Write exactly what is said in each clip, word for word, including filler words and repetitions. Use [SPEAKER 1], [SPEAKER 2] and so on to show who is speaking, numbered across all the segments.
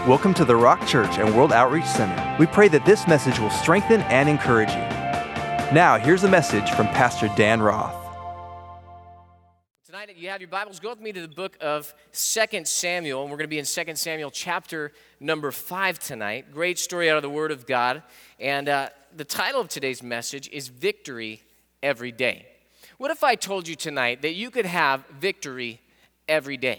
[SPEAKER 1] Welcome to the Rock Church and World Outreach Center. We pray that this message will strengthen and encourage you. Now, here's a message from Pastor Dan Roth.
[SPEAKER 2] Tonight, if you have your Bibles, go with me to the book of Second Samuel, and we're going to be in Second Samuel chapter number five tonight. Great story out of the Word of God, and uh, the title of today's message is Victory Every Day. What if I told you tonight that you could have victory every day?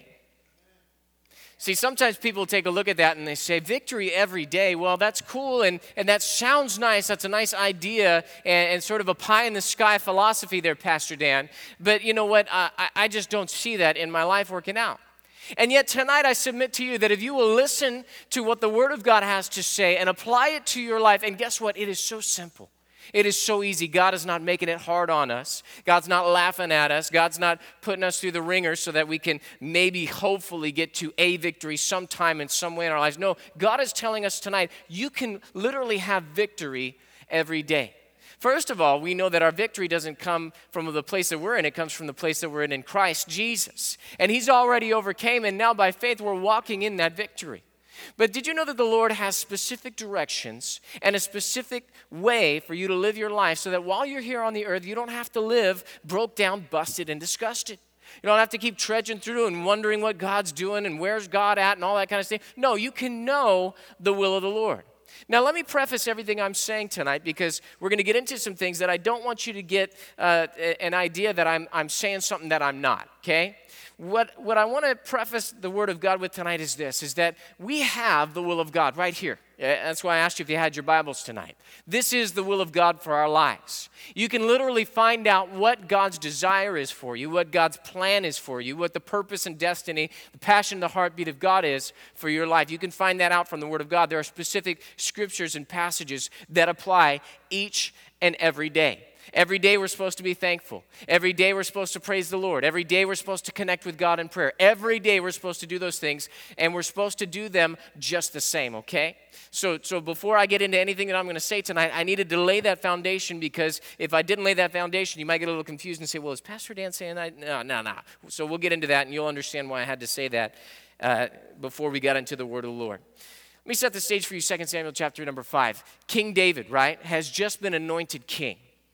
[SPEAKER 2] See, sometimes people take a look at that and they say, victory every day. Well, that's cool and, and that sounds nice. That's a nice idea and, and sort of a pie-in-the-sky philosophy there, Pastor Dan. But you know what? I, I just don't see that in my life working out. And yet tonight I submit to you that if you will listen to what the Word of God has to say and apply it to your life, and guess what? It is so simple. It is so easy. God is not making it hard on us. God's not laughing at us. God's not putting us through the ringer so that we can maybe hopefully get to a victory sometime in some way in our lives. No, God is telling us tonight, you can literally have victory every day. First of all, we know that our victory doesn't come from the place that we're in. It comes from the place that we're in in Christ Jesus. And He's already overcame, and now by faith we're walking in that victory. But did you know that the Lord has specific directions and a specific way for you to live your life so that while you're here on the earth, you don't have to live broke down, busted, and disgusted. You don't have to keep trudging through and wondering what God's doing and where's God at and all that kind of stuff. No, you can know the will of the Lord. Now, let me preface everything I'm saying tonight because we're going to get into some things that I don't want you to get uh, an idea that I'm, I'm saying something that I'm not, okay? What, what I want to preface the Word of God with tonight is this, is that we have the will of God right here. That's why I asked you if you had your Bibles tonight. This is the will of God for our lives. You can literally find out what God's desire is for you, what God's plan is for you, what the purpose and destiny, the passion, the heartbeat of God is for your life. You can find that out from the Word of God. There are specific scriptures and passages that apply each and every day. Every day we're supposed to be thankful. Every day we're supposed to praise the Lord. Every day we're supposed to connect with God in prayer. Every day we're supposed to do those things, and we're supposed to do them just the same, okay? So, so before I get into anything that I'm going to say tonight, I needed to lay that foundation because if I didn't lay that foundation, you might get a little confused and say, well, is Pastor Dan saying that? No, no, no. So we'll get into that, and you'll understand why I had to say that uh, before we got into the Word of the Lord. Let me set the stage for you, Second Samuel chapter number five. King David, right, has just been anointed king.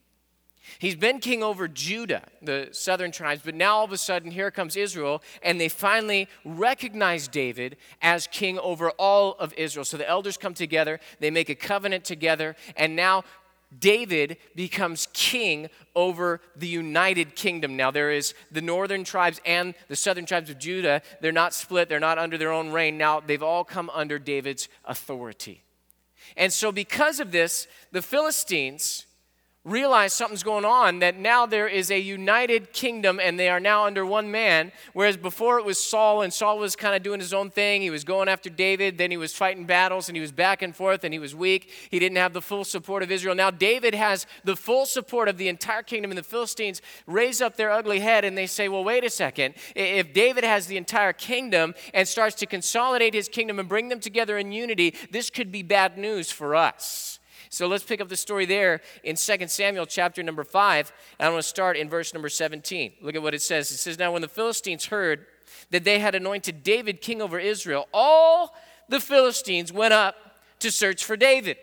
[SPEAKER 2] He's been king over Judah, the southern tribes, but now all of a sudden here comes Israel, and they finally recognize David as king over all of Israel. So the elders come together, they make a covenant together, and now David becomes king over the united kingdom. Now there is the northern tribes and the southern tribes of Judah. They're not split, they're not under their own reign. Now they've all come under David's authority. And so because of this, the Philistines realize something's going on, that now there is a united kingdom and they are now under one man, whereas before it was Saul, and Saul was kind of doing his own thing. He was going after David, then he was fighting battles, and he was back and forth, and he was weak. He didn't have the full support of Israel. Now David has the full support of the entire kingdom, and the Philistines raise up their ugly head, and they say, well, wait a second. If David has the entire kingdom and starts to consolidate his kingdom and bring them together in unity, this could be bad news for us. So let's pick up the story there in Second Samuel chapter number five. And I'm going to start in verse number seventeen. Look at what it says. It says, now when the Philistines heard that they had anointed David king over Israel, all the Philistines went up to search for David.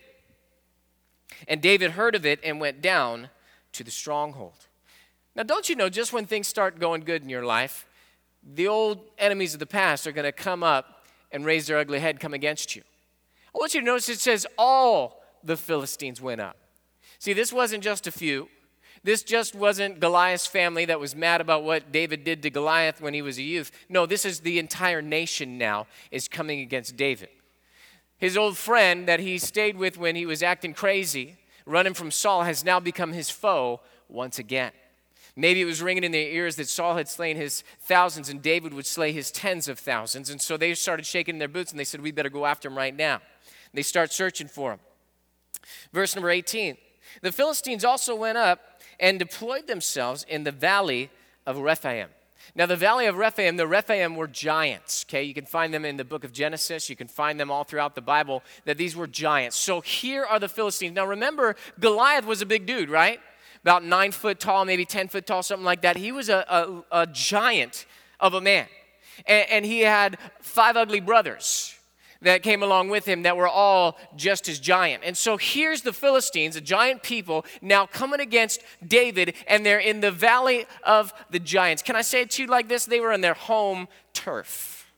[SPEAKER 2] And David heard of it and went down to the stronghold. Now don't you know, just when things start going good in your life, the old enemies of the past are going to come up and raise their ugly head, come against you. I want you to notice it says all the Philistines went up. See, this wasn't just a few. This just wasn't Goliath's family that was mad about what David did to Goliath when he was a youth. No, this is the entire nation now is coming against David. His old friend that he stayed with when he was acting crazy, running from Saul, has now become his foe once again. Maybe it was ringing in their ears that Saul had slain his thousands and David would slay his tens of thousands. And so they started shaking their boots and they said, we better go after him right now. And they start searching for him. Verse number eighteen, the Philistines also went up and deployed themselves in the valley of Rephaim. Now, the valley of Rephaim, the Rephaim were giants, okay? You can find them in the book of Genesis. You can find them all throughout the Bible, that these were giants. So here are the Philistines. Now, remember, Goliath was a big dude, right? About nine foot tall, maybe ten foot tall, something like that. He was a, a, a giant of a man. And, and he had five ugly brothers. that came along with him that were all just as giant. And so here's the Philistines, a giant people, now coming against David, and they're in the valley of the giants. Can I say it to you like this? They were on their home turf.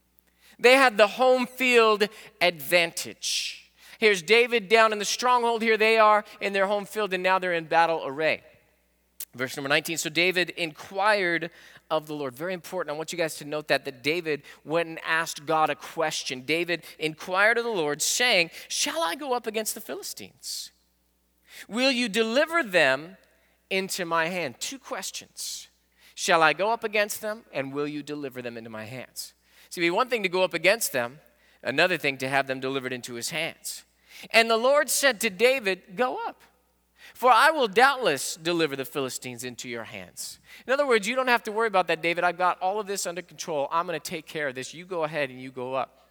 [SPEAKER 2] They had the home field advantage. Here's David down in the stronghold. Here they are in their home field, and now they're in battle array. Verse number nineteen, so David inquired of the Lord. Very important. I want you guys to note that, that David went and asked God a question. David inquired of the Lord, saying, shall I go up against the Philistines? Will you deliver them into my hand? Two questions. Shall I go up against them, and will you deliver them into my hands? See, it'd be one thing to go up against them, another thing to have them delivered into his hands. And the Lord said to David, go up. For I will doubtless deliver the Philistines into your hands. In other words, you don't have to worry about that, David. I've got all of this under control. I'm going to take care of this. You go ahead and you go up.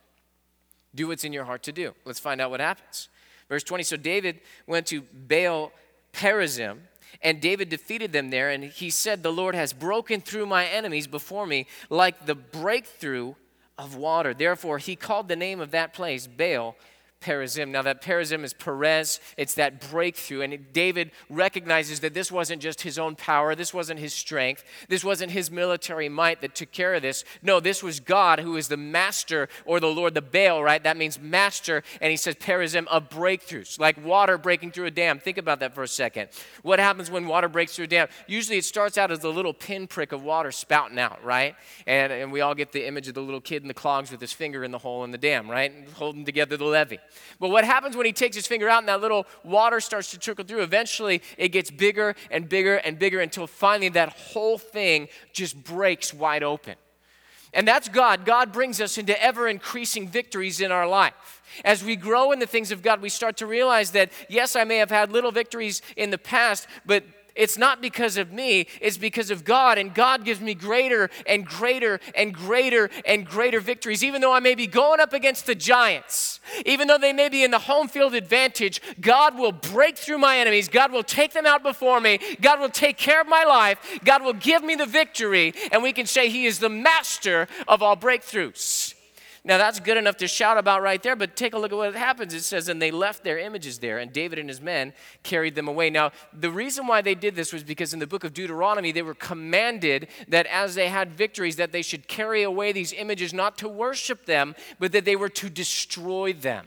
[SPEAKER 2] Do what's in your heart to do. Let's find out what happens. Verse twenty, so David went to Baal Perazim, and David defeated them there. And he said, the Lord has broken through my enemies before me like the breakthrough of water. Therefore, he called the name of that place Baal Perazim. Now that Perazim is Perez, it's that breakthrough. And David recognizes that this wasn't just his own power, this wasn't his strength, this wasn't his military might that took care of this. No, this was God who is the master, or the Lord, the Baal, right? That means master. And he says Perazim, of breakthroughs, like water breaking through a dam. Think about that for a second. What happens when water breaks through a dam? Usually it starts out as a little pinprick of water spouting out, right? And, and we all get the image of the little kid in the clogs with his finger in the hole in the dam, right? Holding together the levee. But what happens when he takes his finger out and that little water starts to trickle through? Eventually, it gets bigger and bigger and bigger until finally that whole thing just breaks wide open. And that's God. God brings us into ever-increasing victories in our life. As we grow in the things of God, we start to realize that, yes, I may have had little victories in the past, but it's not because of me, it's because of God, and God gives me greater and greater and greater and greater victories. Even though I may be going up against the giants, even though they may be in the home field advantage, God will break through my enemies. God will take them out before me. God will take care of my life. God will give me the victory, and we can say he is the master of all breakthroughs. Now, that's good enough to shout about right there, but take a look at what happens. It says, and they left their images there, and David and his men carried them away. Now, the reason why they did this was because in the book of Deuteronomy, they were commanded that as they had victories, that they should carry away these images, not to worship them, but that they were to destroy them.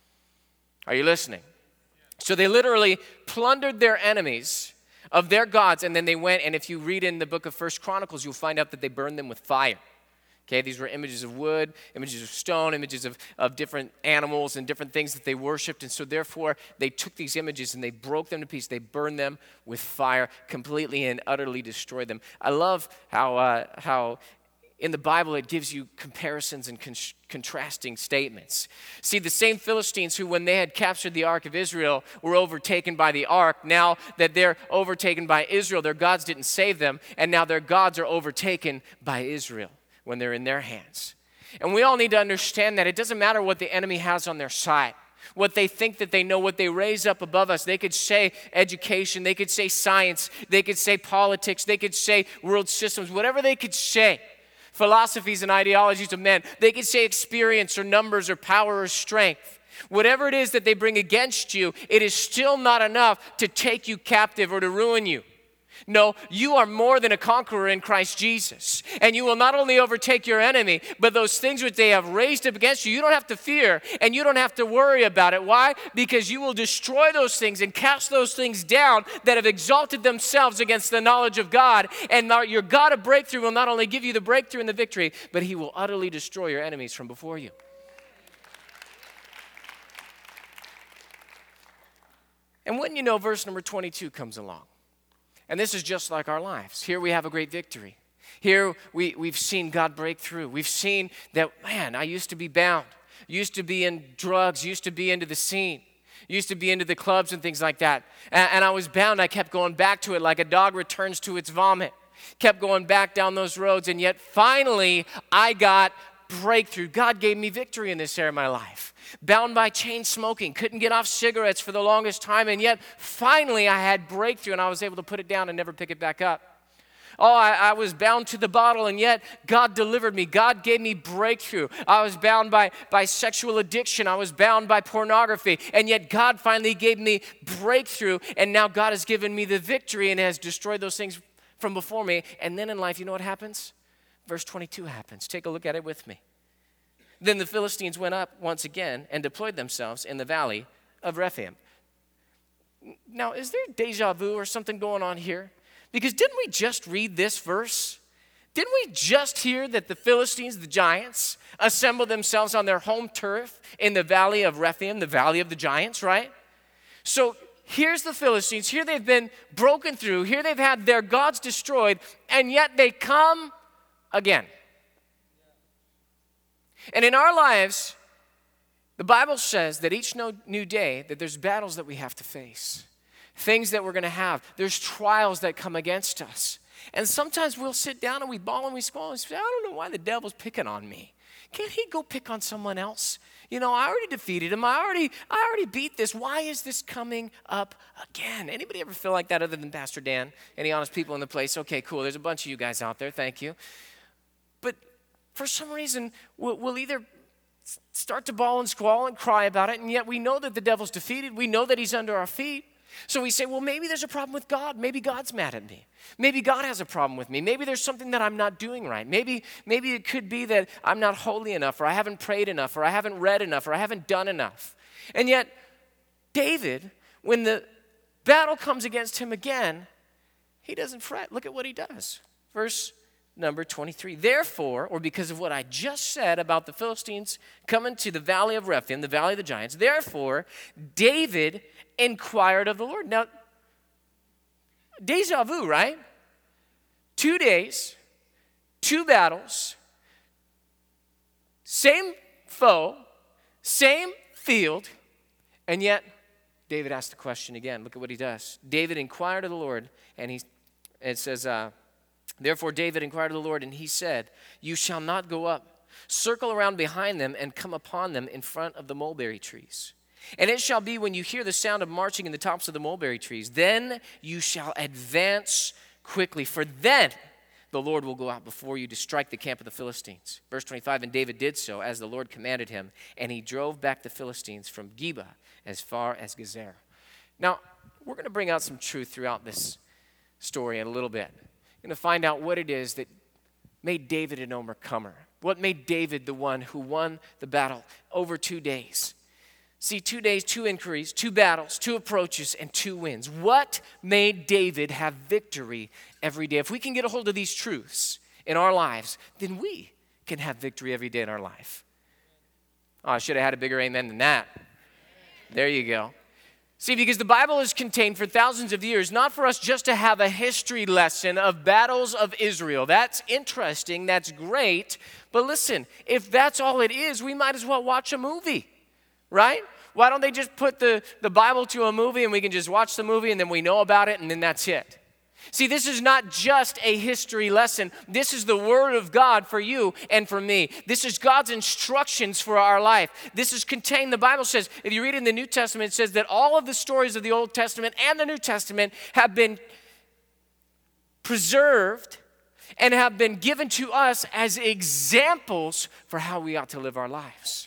[SPEAKER 2] Are you listening? So they literally plundered their enemies of their gods, and then they went, and if you read in the book of First Chronicles, you'll find out that they burned them with fire. Okay, these were images of wood, images of stone, images of, of different animals and different things that they worshiped. And so therefore, they took these images and they broke them to pieces. They burned them with fire, completely and utterly destroyed them. I love how uh, how in the Bible it gives you comparisons and con- contrasting statements. See, the same Philistines who, when they had captured the Ark of Israel, were overtaken by the Ark. Now that they're overtaken by Israel, their gods didn't save them, and now their gods are overtaken by Israel when they're in their hands. And we all need to understand that it doesn't matter what the enemy has on their side, what they think that they know, what they raise up above us. They could say education, they could say science, they could say politics, they could say world systems, whatever they could say, philosophies and ideologies of men. They could say experience or numbers or power or strength. Whatever it is that they bring against you, it is still not enough to take you captive or to ruin you. No, you are more than a conqueror in Christ Jesus. And you will not only overtake your enemy, but those things which they have raised up against you, you don't have to fear and you don't have to worry about it. Why? Because you will destroy those things and cast those things down that have exalted themselves against the knowledge of God. And your God of breakthrough will not only give you the breakthrough and the victory, but he will utterly destroy your enemies from before you. And wouldn't you know, verse number twenty-two comes along. And this is just like our lives. Here we have a great victory. Here we, we've seen God break through. We've seen that, man, I used to be bound. Used to be in drugs. Used to be into the scene. Used to be into the clubs and things like that. And, and I was bound. I kept going back to it like a dog returns to its vomit. Kept going back down those roads. And yet finally I got breakthrough. God gave me victory in this area of my life. Bound by chain smoking, couldn't get off cigarettes for the longest time, and yet finally I had breakthrough and I was able to put it down and never pick it back up. Oh, I, I was bound to the bottle, and yet God delivered me. God gave me breakthrough. I was bound by, by sexual addiction. I was bound by pornography, and yet God finally gave me breakthrough, and now God has given me the victory and has destroyed those things from before me. And then in life, you know what happens? Verse twenty-two happens. Take a look at it with me. Then the Philistines went up once again and deployed themselves in the valley of Rephaim. Now, is there deja vu or something going on here? Because didn't we just read this verse? Didn't we just hear that the Philistines, the giants, assembled themselves on their home turf in the valley of Rephaim, the valley of the giants, right? So here's the Philistines. Here they've been broken through. Here they've had their gods destroyed, and yet they come again. And in our lives, the Bible says that each new day that there's battles that we have to face. Things that we're going to have. There's trials that come against us. And sometimes we'll sit down and we bawl and we squall and say, I don't know why the devil's picking on me. Can't he go pick on someone else? You know, I already defeated him. I already, I already beat this. Why is this coming up again? Anybody ever feel like that other than Pastor Dan? Any honest people in the place? Okay, cool. There's a bunch of you guys out there. Thank you. But for some reason, we'll, we'll either start to bawl and squall and cry about it, and yet we know that the devil's defeated. We know that he's under our feet. So we say, well, maybe there's a problem with God. Maybe God's mad at me. Maybe God has a problem with me. Maybe there's something that I'm not doing right. Maybe, maybe it could be that I'm not holy enough, or I haven't prayed enough, or I haven't read enough, or I haven't done enough. And yet, David, when the battle comes against him again, he doesn't fret. Look at what he does. Verse number twenty-three. Therefore, or because of what I just said about the Philistines coming to the valley of Rephaim, the valley of the giants, therefore, David inquired of the Lord. Now, deja vu, right? Two days, two battles, same foe, same field, and yet David asked the question again. Look at what he does. David inquired of the Lord, and he, it says, uh, therefore David inquired of the Lord, and he said, you shall not go up. Circle around behind them and come upon them in front of the mulberry trees. And it shall be when you hear the sound of marching in the tops of the mulberry trees, then you shall advance quickly, for then the Lord will go out before you to strike the camp of the Philistines. Verse twenty-five, and David did so as the Lord commanded him, and he drove back the Philistines from Geba as far as Gezer. Now, we're going to bring out some truth throughout this story in a little bit. We're going to find out what it is that made David an overcomer, what made David the one who won the battle over two days. See, two days, two inquiries, two battles, two approaches, and two wins. What made David have victory every day? If we can get a hold of these truths in our lives, then we can have victory every day in our life. Oh, I should have had a bigger amen than that. There you go. See, because the Bible is contained for thousands of years, not for us just to have a history lesson of battles of Israel. That's interesting, that's great. But listen, if that's all it is, we might as well watch a movie. Right? Why don't they just put the, the Bible to a movie and we can just watch the movie and then we know about it and then that's it? See, this is not just a history lesson. This is the Word of God for you and for me. This is God's instructions for our life. This is contained, the Bible says, if you read in the New Testament, it says that all of the stories of the Old Testament and the New Testament have been preserved and have been given to us as examples for how we ought to live our lives.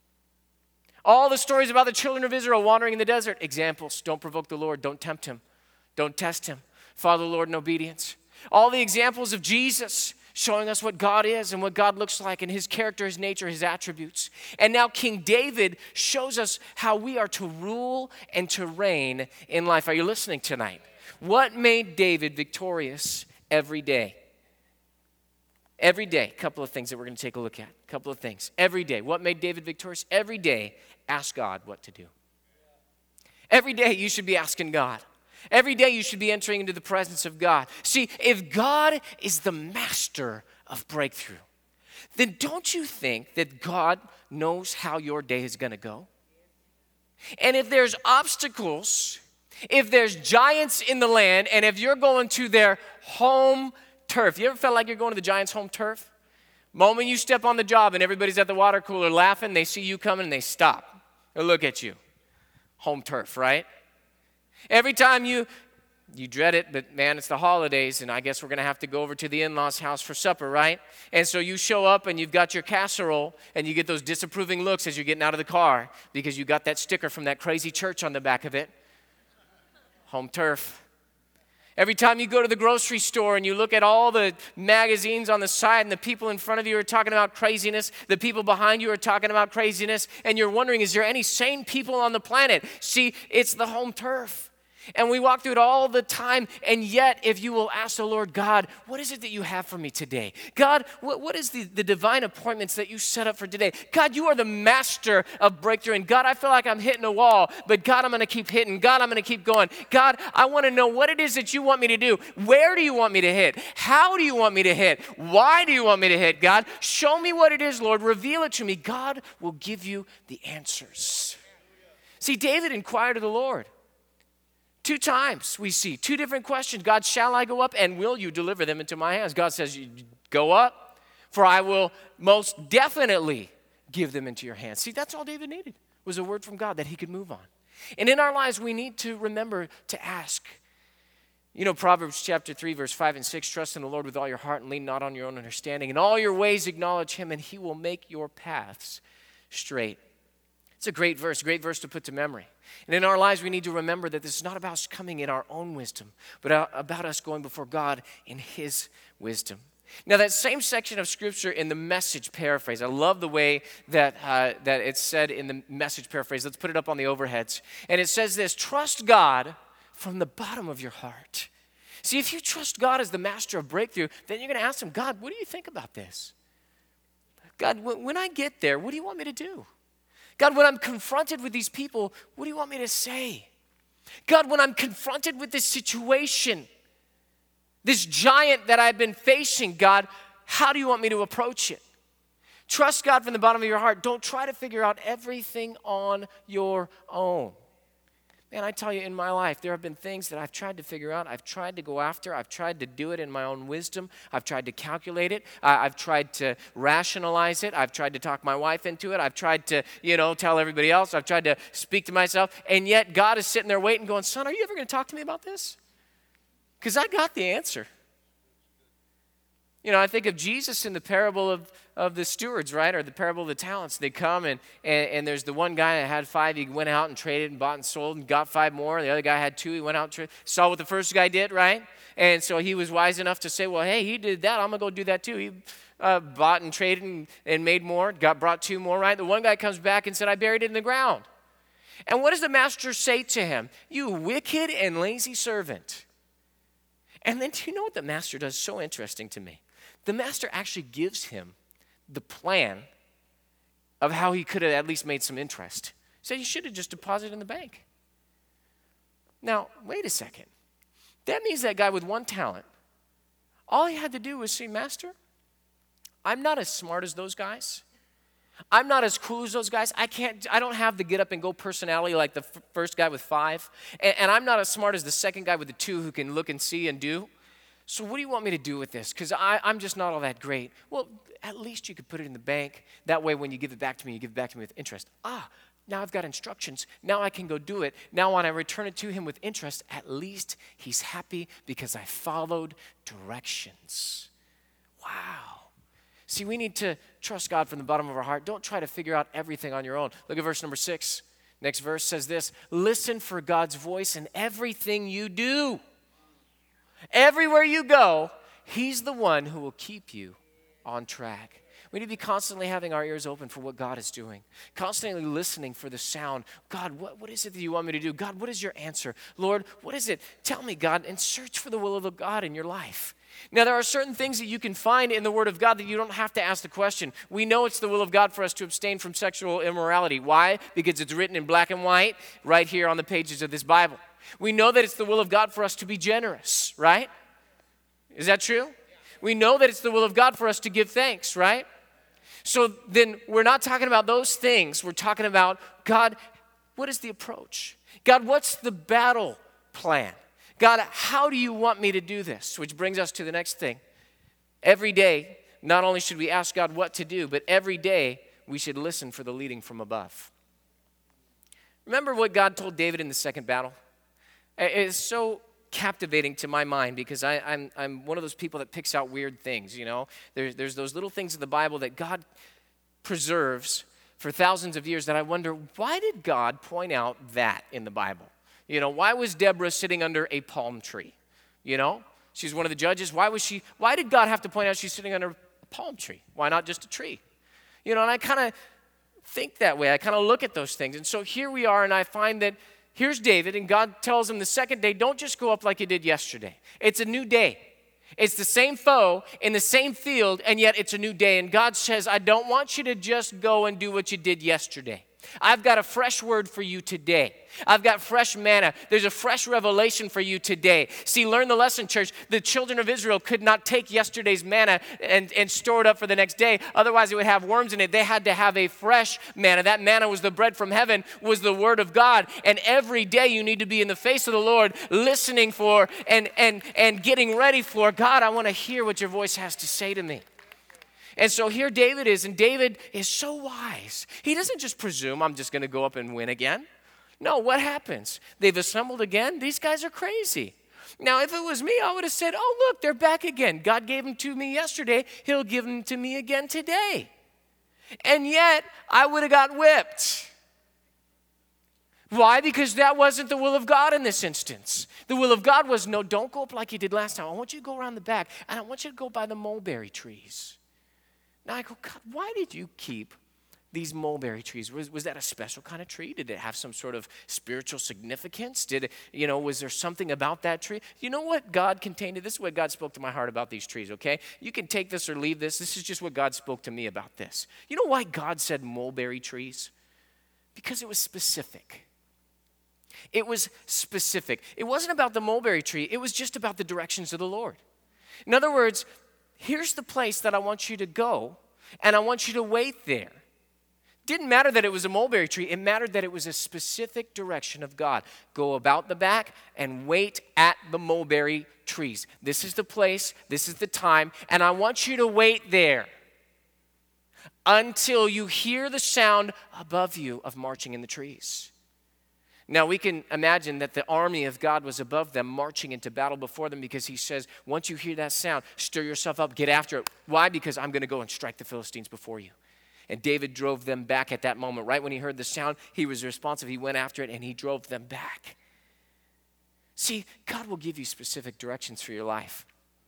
[SPEAKER 2] All the stories about the children of Israel wandering in the desert, examples. Don't provoke the Lord. Don't tempt him. Don't test him. Follow the Lord in obedience. All the examples of Jesus showing us what God is and what God looks like and his character, his nature, his attributes. And now King David shows us how we are to rule and to reign in life. Are you listening tonight? What made David victorious every day? Every day, a couple of things that we're going to take a look at. A couple of things. Every day. What made David victorious? Every day, ask God what to do. Every day, you should be asking God. Every day, you should be entering into the presence of God. See, if God is the master of breakthrough, then don't you think that God knows how your day is going to go? And if there's obstacles, if there's giants in the land, and if you're going to their home turf. You ever felt like you're going to the Giants' home turf? Moment you step on the job and everybody's at the water cooler laughing, they see you coming and they stop. They look at you. Home turf, right? Every time you you dread it, but man, it's the holidays, and I guess we're going to have to go over to the in-laws' house for supper, right? And so you show up, and you've got your casserole, and you get those disapproving looks as you're getting out of the car because you got that sticker from that crazy church on the back of it. Home turf. Every time you go to the grocery store and you look at all the magazines on the side and the people in front of you are talking about craziness, the people behind you are talking about craziness, and you're wondering, is there any sane people on the planet? See, it's the home turf. And we walk through it all the time, and yet if you will ask the Lord, God, what is it that you have for me today? God, what, what is the, the divine appointments that you set up for today? God, you are the master of breakthrough, and God, I feel like I'm hitting a wall, but God, I'm going to keep hitting. God, I'm going to keep going. God, I want to know what it is that you want me to do. Where do you want me to hit? How do you want me to hit? Why do you want me to hit, God? Show me what it is, Lord. Reveal it to me. God will give you the answers. See, David inquired of the Lord. Two times we see two different questions. God, shall I go up, and will you deliver them into my hands? God says, go up, for I will most definitely give them into your hands. See, that's all David needed, was a word from God that he could move on. And in our lives, we need to remember to ask. You know, Proverbs chapter three, verse five and six, trust in the Lord with all your heart and lean not on your own understanding. In all your ways acknowledge him, and he will make your paths straight. It's a great verse, great verse to put to memory. And in our lives, we need to remember that this is not about us coming in our own wisdom, but about us going before God in his wisdom. Now, that same section of Scripture in the Message paraphrase, I love the way that, uh, that it's said in the Message paraphrase. Let's put it up on the overheads. And it says this, trust God from the bottom of your heart. See, if you trust God as the master of breakthrough, then you're going to ask him, God, what do you think about this? God, when I get there, what do you want me to do? God, when I'm confronted with these people, what do you want me to say? God, when I'm confronted with this situation, this giant that I've been facing, God, how do you want me to approach it? Trust God from the bottom of your heart. Don't try to figure out everything on your own. Man, I tell you, in my life, there have been things that I've tried to figure out. I've tried to go after. I've tried to do it in my own wisdom. I've tried to calculate it. I, I've tried to rationalize it. I've tried to talk my wife into it. I've tried to, you know, tell everybody else. I've tried to speak to myself. And yet God is sitting there waiting, going, son, are you ever going to talk to me about this? Because I got the answer. You know, I think of Jesus in the parable of, of the stewards, right? Or the parable of the talents. They come and, and, and there's the one guy that had five. He went out and traded and bought and sold and got five more. The other guy had two. He went out and tra- saw what the first guy did, right? And so he was wise enough to say, well, hey, he did that. I'm going to go do that too. He uh, bought and traded and, and made more, got brought two more, right? The one guy comes back and said, I buried it in the ground. And what does the master say to him? You wicked and lazy servant. And then do you know what the master does? So interesting to me. The master actually gives him the plan of how he could have at least made some interest. He said, you should have just deposited in the bank. Now, wait a second. That means that guy with one talent, all he had to do was say, Master, I'm not as smart as those guys. I'm not as cool as those guys. I can't, I don't have the get up and go personality like the f- first guy with five. And, and I'm not as smart as the second guy with the two who can look and see and do. So what do you want me to do with this? Because I'm just not all that great. Well, at least you could put it in the bank. That way when you give it back to me, you give it back to me with interest. Ah, now I've got instructions. Now I can go do it. Now when I return it to him with interest, at least he's happy because I followed directions. Wow. See, we need to trust God from the bottom of our heart. Don't try to figure out everything on your own. Look at verse number six. Next verse says this, listen for God's voice in everything you do. Everywhere you go, he's the one who will keep you on track. We need to be constantly having our ears open for what God is doing. Constantly listening for the sound. God, what, what is it that you want me to do? God, what is your answer? Lord, what is it? Tell me, God, and search for the will of God in your life. Now, there are certain things that you can find in the Word of God that you don't have to ask the question. We know it's the will of God for us to abstain from sexual immorality. Why? Because it's written in black and white right here on the pages of this Bible. We know that it's the will of God for us to be generous, right? Is that true? We know that it's the will of God for us to give thanks, right? So then we're not talking about those things. We're talking about, God, what is the approach? God, what's the battle plan? God, how do you want me to do this? Which brings us to the next thing. Every day, not only should we ask God what to do, but every day we should listen for the leading from above. Remember what God told David in the second battle? It's so captivating to my mind because I, I'm, I'm one of those people that picks out weird things, you know. There's, there's those little things in the Bible that God preserves for thousands of years that I wonder, why did God point out that in the Bible? You know, why was Deborah sitting under a palm tree? You know, she's one of the judges. Why was she, why did God have to point out she's sitting under a palm tree? Why not just a tree? You know, and I kind of think that way. I kind of look at those things. And so here we are, and I find that here's David, and God tells him the second day, don't just go up like you did yesterday. It's a new day. It's the same foe in the same field, and yet it's a new day. And God says, I don't want you to just go and do what you did yesterday. I've got a fresh word for you today. I've got fresh manna. There's a fresh revelation for you today. See, learn the lesson, church. The children of Israel could not take yesterday's manna and, and store it up for the next day. Otherwise, it would have worms in it. They had to have a fresh manna. That manna was the bread from heaven, was the word of God. And every day you need to be in the face of the Lord, listening for and, and, and getting ready for, God, I want to hear what your voice has to say to me. And so here David is, and David is so wise. He doesn't just presume, I'm just going to go up and win again. No, what happens? They've assembled again. These guys are crazy. Now, if it was me, I would have said, oh, look, they're back again. God gave them to me yesterday. He'll give them to me again today. And yet, I would have got whipped. Why? Because that wasn't the will of God in this instance. The will of God was, no, don't go up like you did last time. I want you to go around the back, and I want you to go by the mulberry trees. Now I go, God, why did you keep these mulberry trees? Was, was that a special kind of tree? Did it have some sort of spiritual significance? Did it, you know, was there something about that tree? You know what God contained? This is what God spoke to my heart about these trees, okay? You can take this or leave this. This is just what God spoke to me about this. You know why God said mulberry trees? Because it was specific. It was specific. It wasn't about the mulberry tree. It was just about the directions of the Lord. In other words, here's the place that I want you to go, and I want you to wait there. Didn't matter that it was a mulberry tree. It mattered that it was a specific direction of God. Go about the back and wait at the mulberry trees. This is the place. This is the time. And I want you to wait there until you hear the sound above you of marching in the trees. Now, we can imagine that the army of God was above them, marching into battle before them, because he says, once you hear that sound, stir yourself up, get after it. Why? Because I'm going to go and strike the Philistines before you. And David drove them back at that moment. Right when he heard the sound, he was responsive. He went after it, and he drove them back. See, God will give you specific directions for your life.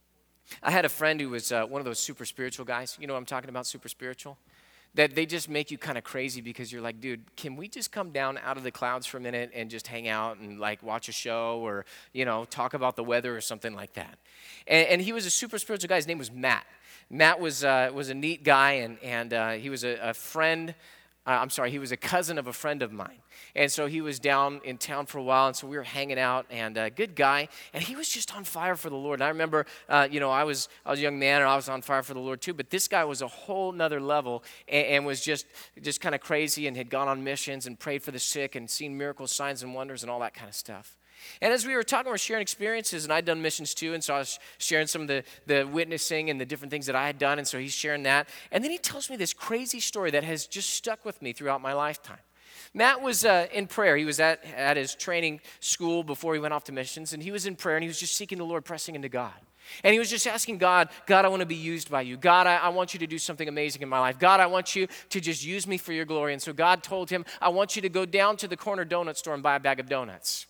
[SPEAKER 2] I had a friend who was uh, one of those super spiritual guys. You know what I'm talking about, super spiritual? That they just make you kind of crazy because you're like, dude, can we just come down out of the clouds for a minute and just hang out and like watch a show or, you know, talk about the weather or something like that? And, and he was a super spiritual guy. His name was Matt. Matt was uh, was a neat guy, and, and uh, he was a, a friend. Uh, I'm sorry, he was a cousin of a friend of mine. And so he was down in town for a while, and so we were hanging out, and a uh, good guy, and he was just on fire for the Lord. And I remember, uh, you know, I was I was a young man, and I was on fire for the Lord too, but this guy was a whole nother level and, and was just, just kind of crazy and had gone on missions and prayed for the sick and seen miracles, signs, and wonders and all that kind of stuff. And as we were talking, we were sharing experiences, and I'd done missions too, and so I was sharing some of the, the witnessing and the different things that I had done, and so he's sharing that. And then he tells me this crazy story that has just stuck with me throughout my lifetime. Matt was uh, in prayer. He was at, at his training school before he went off to missions, and he was in prayer, and he was just seeking the Lord, pressing into God. And he was just asking God, God, I want to be used by you. God, I, I want you to do something amazing in my life. God, I want you to just use me for your glory. And so God told him, I want you to go down to the corner donut store and buy a bag of donuts.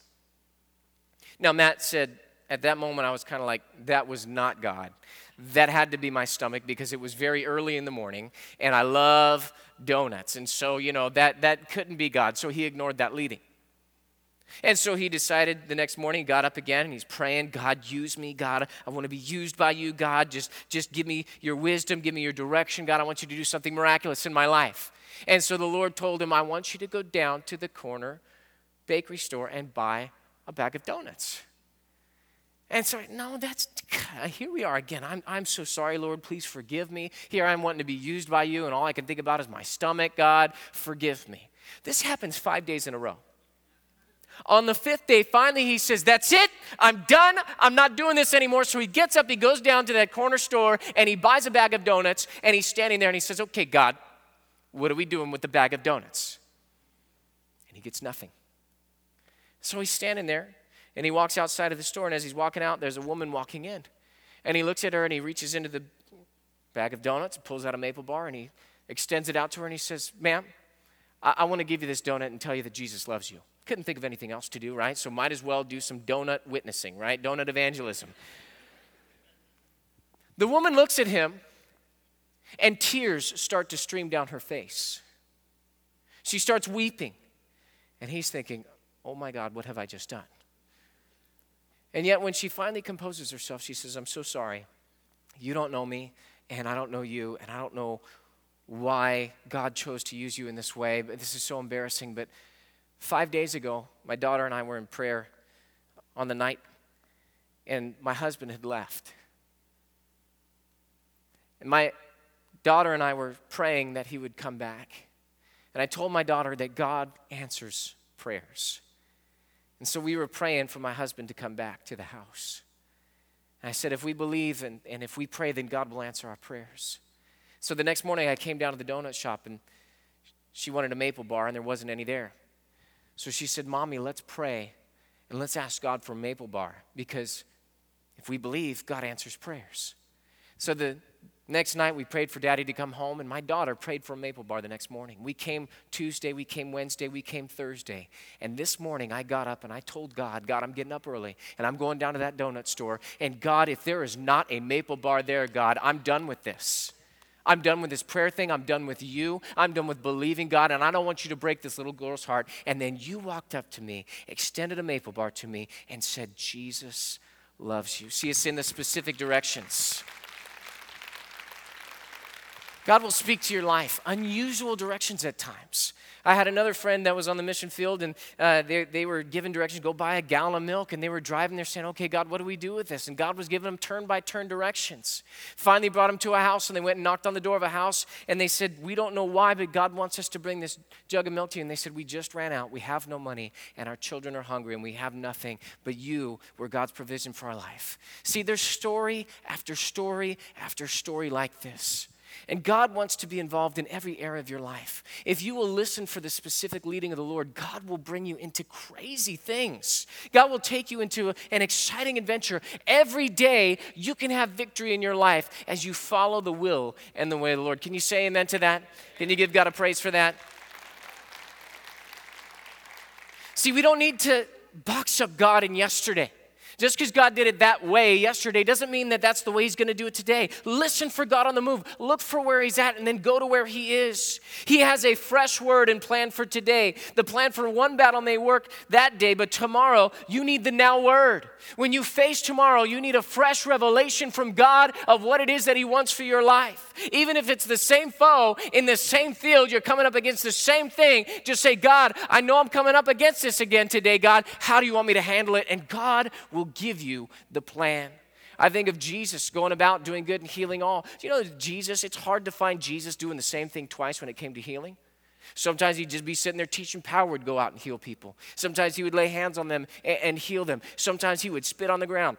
[SPEAKER 2] Now, Matt said, at that moment, I was kind of like, that was not God. That had to be my stomach because it was very early in the morning, and I love donuts. And so, you know, that, that couldn't be God. So he ignored that leading. And so he decided the next morning, he got up again, and he's praying, God, use me. God, I want to be used by you. God, just, just give me your wisdom. Give me your direction. God, I want you to do something miraculous in my life. And so the Lord told him, I want you to go down to the corner bakery store and buy a bag of donuts. And so, no, that's, here we are again. I'm, I'm so sorry, Lord. Please forgive me. Here I'm wanting to be used by you, and all I can think about is my stomach. God, forgive me. This happens five days in a row. On the fifth day, finally he says, that's it. I'm done. I'm not doing this anymore. So he gets up, he goes down to that corner store, and he buys a bag of donuts, and he's standing there, and he says, okay, God, what are we doing with the bag of donuts? And he gets nothing. So he's standing there, And he walks outside of the store, and as he's walking out, there's a woman walking in. And he looks at her, and he reaches into the bag of donuts, pulls out a maple bar, and he extends it out to her, and he says, ma'am, I, I want to give you this donut and tell you that Jesus loves you. Couldn't think of anything else to do, right? So might as well do some donut witnessing, right? Donut evangelism. The woman looks at him, and tears start to stream down her face. She starts weeping, and he's thinking, oh my God, what have I just done? And yet when she finally composes herself, she says, I'm so sorry. You don't know me, and I don't know you, and I don't know why God chose to use you in this way, but this is so embarrassing. But five days ago, my daughter and I were in prayer on the night, and my husband had left. And my daughter and I were praying that he would come back. And I told my daughter that God answers prayers. And so we were praying for my husband to come back to the house. And I said, if we believe and, and if we pray, then God will answer our prayers. So the next morning I came down to the donut shop, and she wanted a maple bar, and there wasn't any there. So she said, Mommy, let's pray, and let's ask God for a maple bar, because if we believe, God answers prayers. So the next night, we prayed for Daddy to come home, and my daughter prayed for a maple bar the next morning. We came Tuesday, we came Wednesday, we came Thursday. And this morning, I got up and I told God, God, I'm getting up early, and I'm going down to that donut store. And God, if there is not a maple bar there, God, I'm done with this. I'm done with this prayer thing. I'm done with you. I'm done with believing, God, and I don't want you to break this little girl's heart. And then you walked up to me, extended a maple bar to me, and said, Jesus loves you. See, it's in the specific directions. God will speak to your life, unusual directions at times. I had another friend that was on the mission field, and uh, they, they were given directions, go buy a gallon of milk, and they were driving there saying, okay, God, what do we do with this? And God was giving them turn-by-turn directions. Finally brought them to a house, and they went and knocked on the door of a house, and they said, we don't know why, but God wants us to bring this jug of milk to you. And they said, we just ran out. We have no money, and our children are hungry, and we have nothing, but you were God's provision for our life. See, there's story after story after story like this. And God wants to be involved in every area of your life. If you will listen for the specific leading of the Lord, God will bring you into crazy things. God will take you into an exciting adventure. Every day, you can have victory in your life as you follow the will and the way of the Lord. Can you say amen to that? Can you give God a praise for that? See, we don't need to box up God in yesterday. Just because God did it that way yesterday doesn't mean that that's the way he's going to do it today. Listen for God on the move. Look for where he's at and then go to where he is. He has a fresh word and plan for today. The plan for one battle may work that day, but tomorrow you need the now word. When you face tomorrow, you need a fresh revelation from God of what it is that he wants for your life. Even if it's the same foe in the same field, you're coming up against the same thing. Just say, God, I know I'm coming up against this again today, God. How do you want me to handle it? And God will give you the plan. I think of Jesus going about doing good and healing all. Do you know Jesus, it's hard to find Jesus doing the same thing twice when it came to healing. Sometimes he'd just be sitting there teaching, power would go out and heal people. Sometimes he would lay hands on them and, and heal them. Sometimes he would spit on the ground,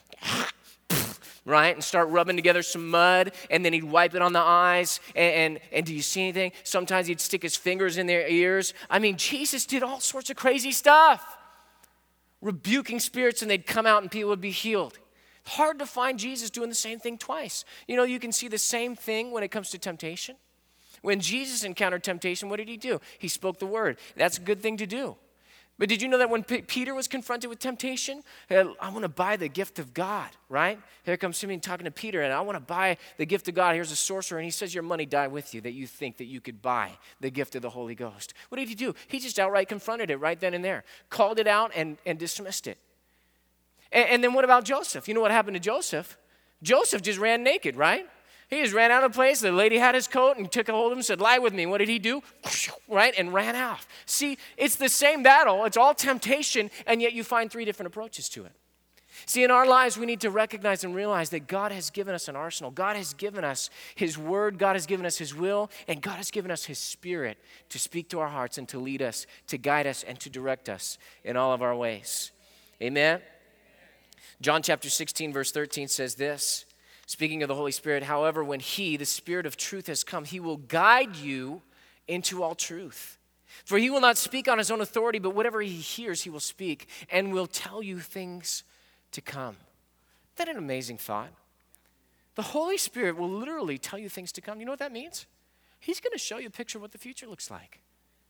[SPEAKER 2] right, and start rubbing together some mud, and then he'd wipe it on the eyes, and, and, and do you see anything? Sometimes he'd stick his fingers in their ears. I mean, Jesus did all sorts of crazy stuff. Rebuking spirits, and they'd come out and people would be healed. Hard to find Jesus doing the same thing twice. You know, you can see the same thing when it comes to temptation. When Jesus encountered temptation, what did he do? He spoke the word. That's a good thing to do. But did you know that when P- Peter was confronted with temptation, I want to buy the gift of God, right? Here comes Simeon talking to Peter, and I want to buy the gift of God. Here's a sorcerer, and he says, your money die with you, that you think that you could buy the gift of the Holy Ghost. What did he do? He just outright confronted it right then and there, called it out and, and dismissed it. And, and then what about Joseph? You know what happened to Joseph? Joseph just ran naked, right? He just ran out of the place. The lady had his coat and took a hold of him and said, lie with me. What did he do? Right? And ran out. See, it's the same battle. It's all temptation, and yet you find three different approaches to it. See, in our lives, we need to recognize and realize that God has given us an arsenal. God has given us his word. God has given us his will. And God has given us his spirit to speak to our hearts and to lead us, to guide us, and to direct us in all of our ways. Amen? John chapter sixteen, verse thirteen says this. Speaking of the Holy Spirit, however, when he, the Spirit of truth, has come, he will guide you into all truth. For he will not speak on his own authority, but whatever he hears, he will speak and will tell you things to come. Isn't that an amazing thought? The Holy Spirit will literally tell you things to come. You know what that means? He's going to show you a picture of what the future looks like.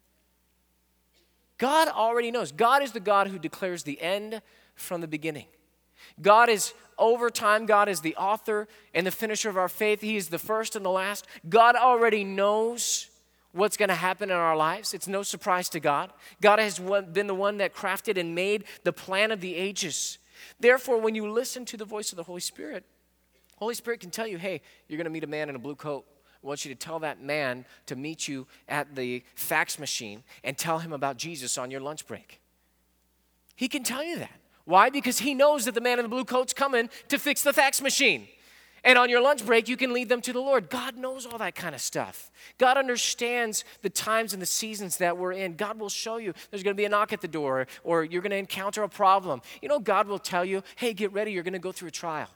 [SPEAKER 2] God already knows. God is the God who declares the end from the beginning. God is over time. God is the author and the finisher of our faith. He is the first and the last. God already knows what's going to happen in our lives. It's no surprise to God. God has been the one that crafted and made the plan of the ages. Therefore, when you listen to the voice of the Holy Spirit, Holy Spirit can tell you, hey, you're going to meet a man in a blue coat. I want you to tell that man to meet you at the fax machine and tell him about Jesus on your lunch break. He can tell you that. Why? Because he knows that the man in the blue coat's coming to fix the fax machine. And on your lunch break, you can lead them to the Lord. God knows all that kind of stuff. God understands the times and the seasons that we're in. God will show you there's going to be a knock at the door, or you're going to encounter a problem. You know, God will tell you, hey, get ready, you're going to go through a trial.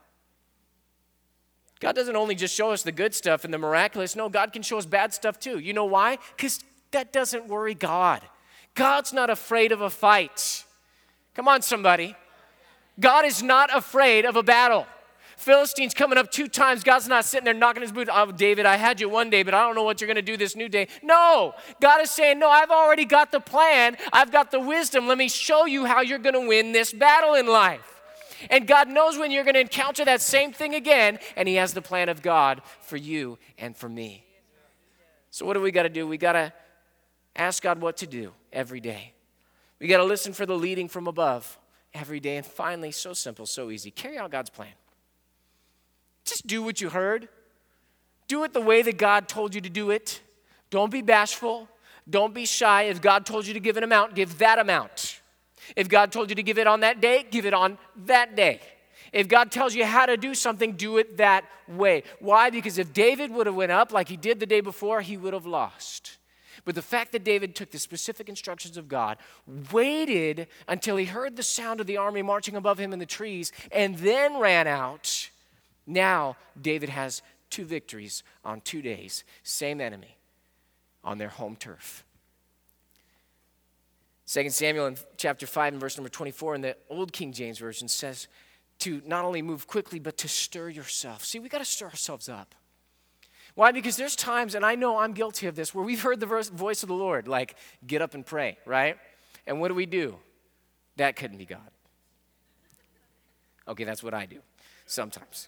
[SPEAKER 2] God doesn't only just show us the good stuff and the miraculous. No, God can show us bad stuff too. You know why? Because that doesn't worry God. God's not afraid of a fight. Come on, somebody. God is not afraid of a battle. Philistines coming up two times. God's not sitting there knocking his boot. Oh, David, I had you one day, but I don't know what you're going to do this new day. No, God is saying, no, I've already got the plan. I've got the wisdom. Let me show you how you're going to win this battle in life. And God knows when you're going to encounter that same thing again, and he has the plan of God for you and for me. So what do we got to do? We got to ask God what to do every day. We got to listen for the leading from above every day. And finally, so simple, so easy, carry out God's plan. Just do what you heard. Do it the way that God told you to do it. Don't be bashful. Don't be shy. If God told you to give an amount, give that amount. If God told you to give it on that day, give it on that day. If God tells you how to do something, do it that way. Why? Because if David would have went up like he did the day before, he would have lost. But the fact that David took the specific instructions of God, waited until he heard the sound of the army marching above him in the trees, and then ran out, now David has two victories on two days, same enemy, on their home turf. Second Samuel in chapter five and verse number twenty-four in the Old King James Version says to not only move quickly, but to stir yourself. See, we got to stir ourselves up. Why? Because there's times, and I know I'm guilty of this, where we've heard the voice of the Lord, like, get up and pray, right? And what do we do? That couldn't be God. Okay, that's what I do sometimes.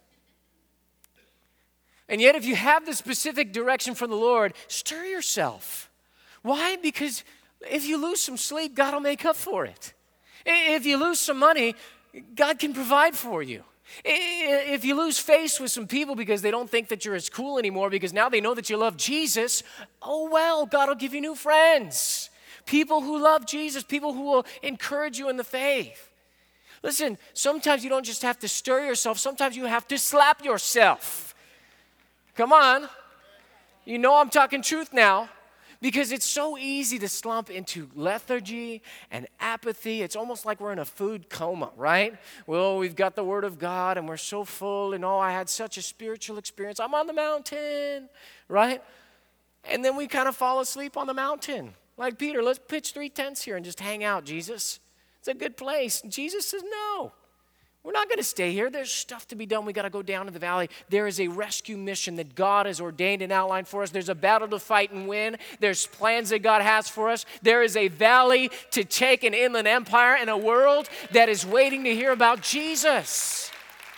[SPEAKER 2] And yet, if you have the specific direction from the Lord, stir yourself. Why? Because if you lose some sleep, God will make up for it. If you lose some money, God can provide for you. If you lose face with some people because they don't think that you're as cool anymore because now they know that you love Jesus, oh well, God will give you new friends. People who love Jesus, people who will encourage you in the faith. Listen, sometimes you don't just have to stir yourself, sometimes you have to slap yourself. Come on. You know I'm talking truth now. Because it's so easy to slump into lethargy and apathy. It's almost like we're in a food coma, right? Well, we've got the Word of God and we're so full and oh, I had such a spiritual experience. I'm on the mountain, right? And then we kind of fall asleep on the mountain. Like Peter, let's pitch three tents here and just hang out, Jesus. It's a good place. And Jesus says, no. We're not going to stay here. There's stuff to be done. We got to go down to the valley. There is a rescue mission that God has ordained and outlined for us. There's a battle to fight and win. There's plans that God has for us. There is a valley to take an inland empire and a world that is waiting to hear about Jesus.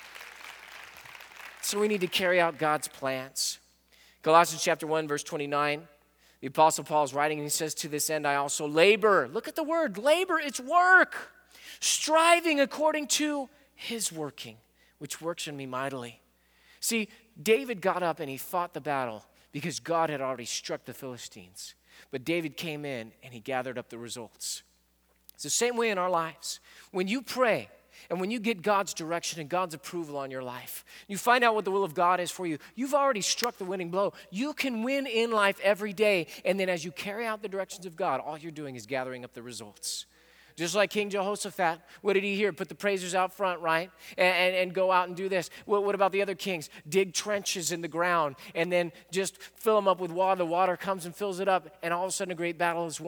[SPEAKER 2] So we need to carry out God's plans. Colossians chapter one, verse twenty-nine. The Apostle Paul is writing and he says, to this end I also labor. Look at the word, labor, it's work. Striving according to his working, which works in me mightily. See, David got up and he fought the battle because God had already struck the Philistines. But David came in and he gathered up the results. It's the same way in our lives. When you pray and when you get God's direction and God's approval on your life, you find out what the will of God is for you. You've already struck the winning blow. You can win in life every day. And then as you carry out the directions of God, all you're doing is gathering up the results. Just like King Jehoshaphat, what did he hear? Put the praisers out front, right? And, and, and go out and do this. What, what about the other kings? Dig trenches in the ground and then just fill them up with water. The water comes and fills it up, and all of a sudden a great battle is won.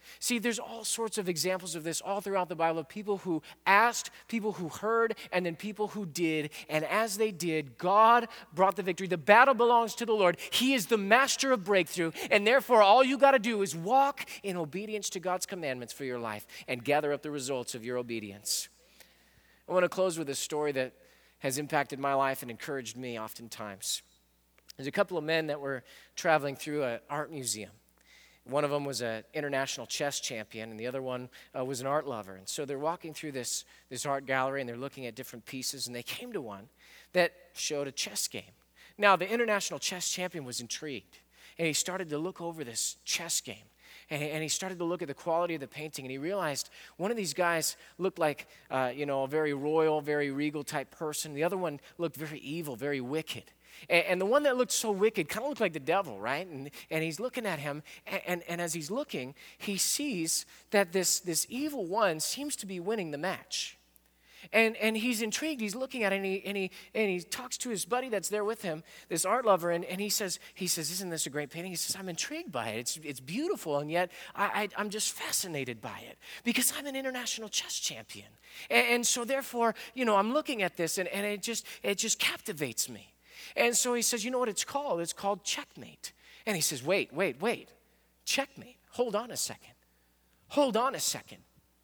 [SPEAKER 2] See, there's all sorts of examples of this all throughout the Bible of people who asked, people who heard, and then people who did. And as they did, God brought the victory. The battle belongs to the Lord. He is the master of breakthrough. And therefore, all you got to do is walk in obedience to God's commandments for your life and gather up the results of your obedience. I want to close with a story that has impacted my life and encouraged me oftentimes. There's a couple of men that were traveling through an art museum. One of them was an international chess champion, and the other one uh, was an art lover. And so they're walking through this, this art gallery, and they're looking at different pieces, and they came to one that showed a chess game. Now, the international chess champion was intrigued, and he started to look over this chess game. And he, and he started to look at the quality of the painting, and he realized one of these guys looked like, uh, you know, a very royal, very regal type person. The other one looked very evil, very wicked. And, and the one that looked so wicked kind of looked like the devil, right? And, and he's looking at him, and, and, and as he's looking, he sees that this, this evil one seems to be winning the match. And, and he's intrigued. He's looking at it, and he, and, he, and he talks to his buddy that's there with him, this art lover, and, and he says, he says, isn't this a great painting? He says, I'm intrigued by it. It's, it's beautiful, and yet I, I, I'm just fascinated by it because I'm an international chess champion. And, and so therefore, you know, I'm looking at this, and, and it just it just captivates me. And so he says, you know what it's called? It's called checkmate. And he says, wait, wait, wait. Checkmate. Hold on a second. Hold on a second.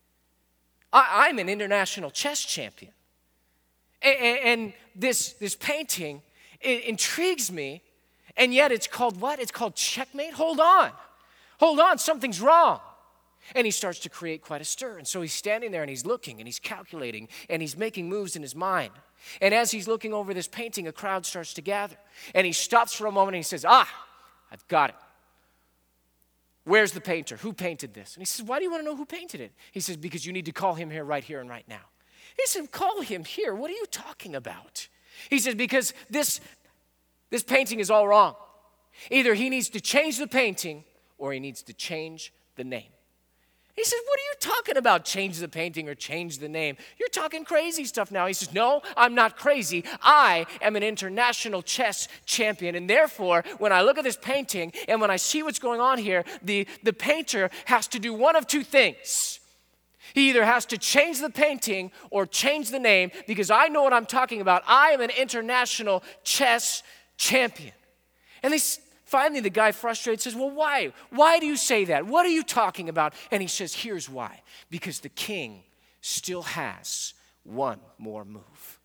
[SPEAKER 2] I, I'm an international chess champion. And, and this, this painting, it intrigues me, and yet it's called what? It's called checkmate? Hold on. Hold on, something's wrong. And he starts to create quite a stir. And so he's standing there, and he's looking, and he's calculating, and he's making moves in his mind. And as he's looking over this painting, a crowd starts to gather. And he stops for a moment, and he says, ah, I've got it. Where's the painter? Who painted this? And he says, why do you want to know who painted it? He says, because you need to call him here right here and right now. He said, call him here? What are you talking about? He says, because this, this painting is all wrong. Either he needs to change the painting or he needs to change the name. He says, what are you talking about? Change the painting or change the name? You're talking crazy stuff now. He says, no, I'm not crazy. I am an international chess champion. And therefore, when I look at this painting and when I see what's going on here, the, the painter has to do one of two things. He either has to change the painting or change the name because I know what I'm talking about. I am an international chess champion. And they Finally, the guy frustrated says, well, why? Why do you say that? What are you talking about? And he says, here's why. Because the king still has one more move.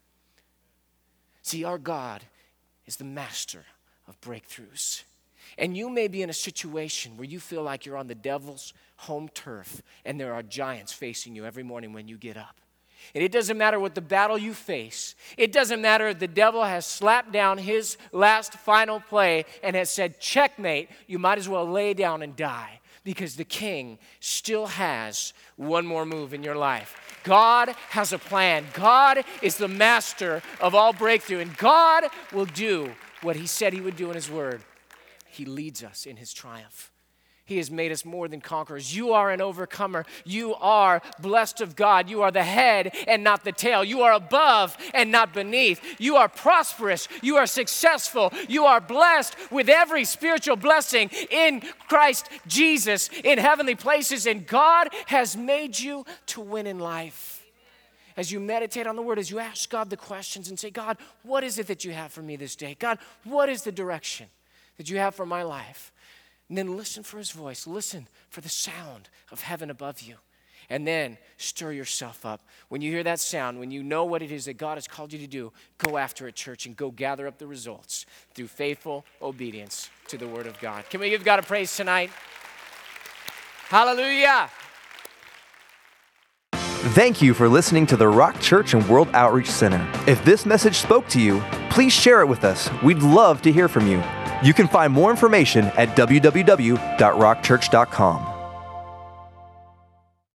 [SPEAKER 2] See, our God is the master of breakthroughs. And you may be in a situation where you feel like you're on the devil's home turf and there are giants facing you every morning when you get up. And it doesn't matter what the battle you face. It doesn't matter if the devil has slapped down his last final play and has said, checkmate, you might as well lay down and die because the king still has one more move in your life. God has a plan. God is the master of all breakthrough, and God will do what he said he would do in his word. He leads us in his triumph. He has made us more than conquerors. You are an overcomer. You are blessed of God. You are the head and not the tail. You are above and not beneath. You are prosperous. You are successful. You are blessed with every spiritual blessing in Christ Jesus in heavenly places. And God has made you to win in life. As you meditate on the word, as you ask God the questions and say, God, what is it that you have for me this day? God, what is the direction that you have for my life? And then listen for his voice. Listen for the sound of heaven above you. And then stir yourself up. When you hear that sound, when you know what it is that God has called you to do, go after it, church, and go gather up the results through faithful obedience to the word of God. Can we give God a praise tonight? Hallelujah.
[SPEAKER 1] Thank you for listening to the Rock Church and World Outreach Center. If this message spoke to you, please share it with us. We'd love to hear from you. You can find more information at w w w dot rock church dot com.